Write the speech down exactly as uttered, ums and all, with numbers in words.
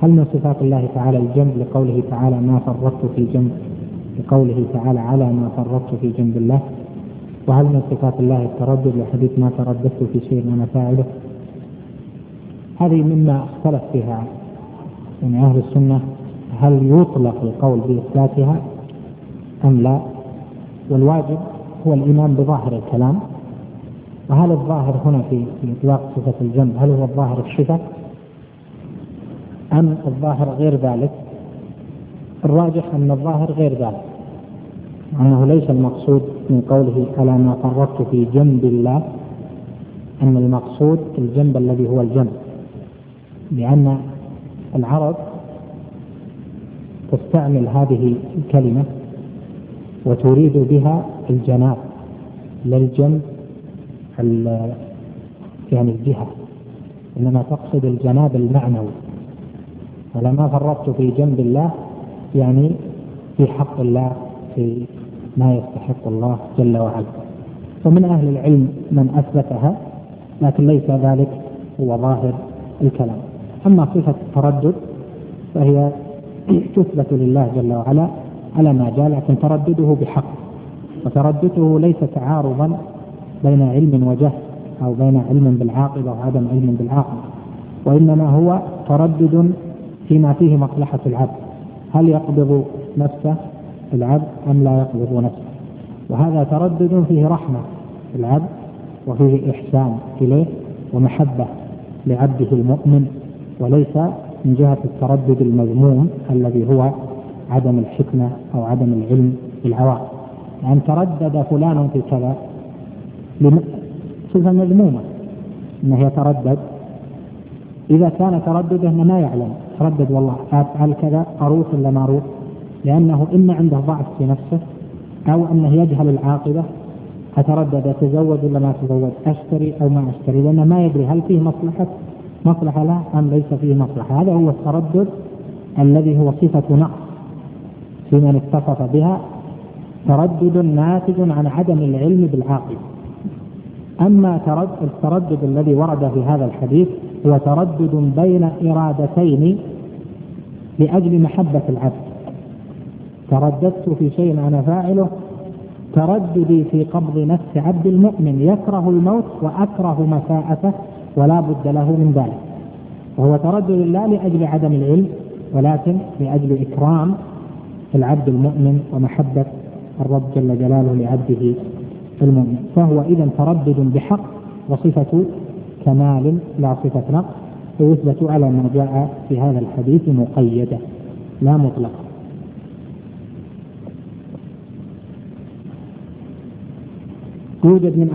هل من صفات الله تعالى الجنب لقوله تعالى ما فرطت في جنب، لقوله تعالى على ما فرطت في جنب الله؟ وهل من صفات الله التردد لحديث ما ترددت في شيء أنا فاعله؟ هذه مما اختلف فيها من أهل السنة، هل يطلق القول بإثباتها أم لا؟ والواجب هو الإيمان بظاهر الكلام. وهل الظاهر هنا في إطلاق صفة الجنب هل هو الظاهر الصفة أم الظاهر غير ذلك؟ الراجح أن الظاهر غير ذلك، أنه ليس المقصود من قوله ألا ما فرطت في جنب الله أن المقصود الجنب الذي هو الجنب، لأن العرب تستعمل هذه الكلمة وتريد بها الجناب للجنب يعني الجهة، إنما تقصد الجناب المعنوي. ولما فرطت في جنب الله يعني في حق الله، في ما يستحق الله جل وعلا. ومن أهل العلم من أثبتها، لكن ليس ذلك هو ظاهر الكلام. أما صفة التردد فهي تثبت لله جل وعلا على ما جاء، لكن تردده بحق، وتردده ليس تعارضا بين علم وجهل أو بين علم بالعاقبة وعدم علم بالعاقبة، وإنما هو تردد فيما فيه مصلحة العبد، هل يقبض نفسه العبد أم لا يقبض نفسه. وهذا تردد فيه رحمة العبد وفيه إحسان إليه ومحبة لعبده المؤمن، وليس من جهة التردد المذموم الذي هو عدم الحكمة أو عدم العلم بالعواقب. يعني تردد فلان في كذا صفة مذمومة أنه يتردد، إذا كان تردده ما يعلم، تردد والله أفعل كذا أروح ولا ما أروح، لأنه إما عنده ضعف في نفسه أو أنه يجهل العاقبة، أتردد أتزوج ولا ما أتزوج، أشتري أو ما أشتري، لأنه ما يدري هل فيه مصلحة مصلحة لا أم ليس فيه مصلحة. هذا هو التردد الذي هو صفة نقص في من اتصف بها، تردد ناتج عن عدم العلم بالعاقبة. أما التردد الذي ورد في هذا الحديث هو تردد بين إرادتين لأجل محبة العبد. ترددت في شيء أنا فاعله، ترددي في قبض نفس عبد المؤمن يكره الموت وأكره مساءته ولا بد له من ذلك، وهو تردد لا لأجل عدم العلم ولكن لأجل إكرام العبد المؤمن ومحبة الرب جل جلاله لعبده المؤمن. فهو إذن تردد بحق وصفة كمال لا صفة نقص، ويثبت على ما جاء في هذا الحديث مقيدة لا مطلقة. يوجد من